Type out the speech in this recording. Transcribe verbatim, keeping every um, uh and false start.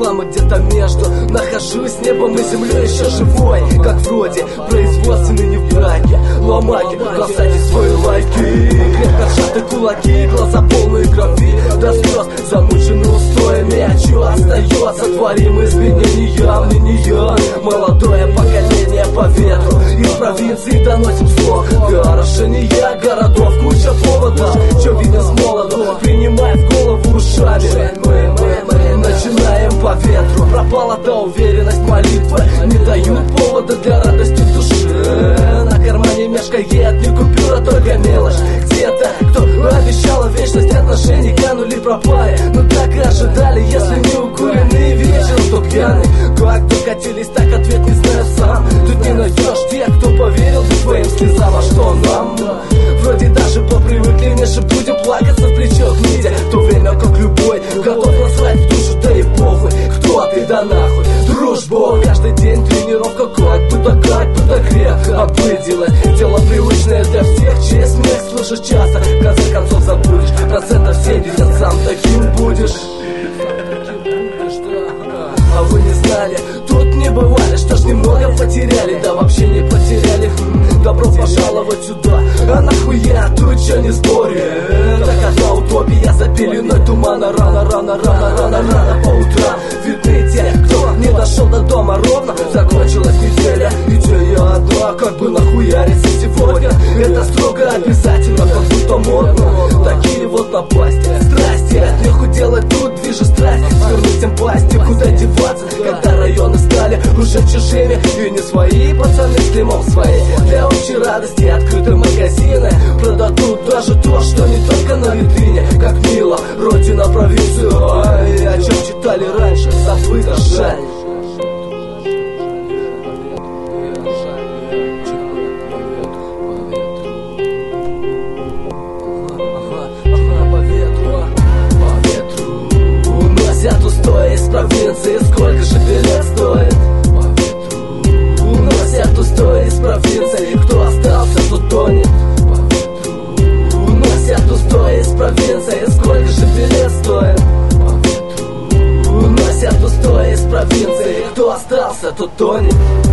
там и где-то между. Нахожусь небом и землей еще живой, как вроде производственный не в браке. Ломаки, бросайте свои лайки, крепко сжаты кулаки, глаза полные крови до слез, замучены устоями. А чё остается? Творим изменения, мнения. Молодое поколение по ветру из провинции доносим слог. Для орошения городов куча поводов, чё видно с молоду, принимай в голову ушами. Мы, мы, мы начинаем по ветру. Пропала та уверенность молитвы, не дают повода для радости в душе. На кармане мешкает не купюра, только мелочь. Где-то кто обещала вечность отношений канули пропали. Но так и ожидали, если не укуренный вечером, то пьяный. Как докатились, так ответ не знаю сам. Тут не найдешь тех, кто поверил бы твоим слезам. А что нам? Вроде даже попривыкли, меньше будем плакаться в плечо гниде. В то время как любой готов насрать в душу, да и похуй. Кто ты, да нахуй? Дружбу. Каждый день тренировка, как будто, как будто грех. Обыденность, дело привычное для всех. Чей смех слышишь часто, в конце концов забудешь. Процентов семьдесят сам таким будешь. А вы не знали, тут не бывали, что ж немного потеряли, да вообще не потеряли. Добро пожаловать сюда, а нахуя тут чё не спорит? Так одна утопия за пеленой тумана. Рано, рано, рано, рано, рано по утрам видны те, кто не дошел до дома ровно. Закончилась неделя, идея одна, как бы нахуяриться сегодня. Это строго обязательно, как будто модно. Такие вот напасти, страсти, от них уделать тут движет страсть. Свернуть им пасти, куда деваться, когда районы стали уже чужими. И не свои пацаны с дымом свои. Для общей радости открыты магазины, продадут даже то, что не только на витрине. Как мило, родина, провинцию. Ой, о чем читали раньше, забыто, жаль. Уносят устои из провинции, сколько же билет стоит? По ветру уносят устои из провинции, кто остался, тот тонет. По ветру уносят устои из провинции, сколько же билет стоит? По ветру уносят устои из провинции, кто остался, тот тонет.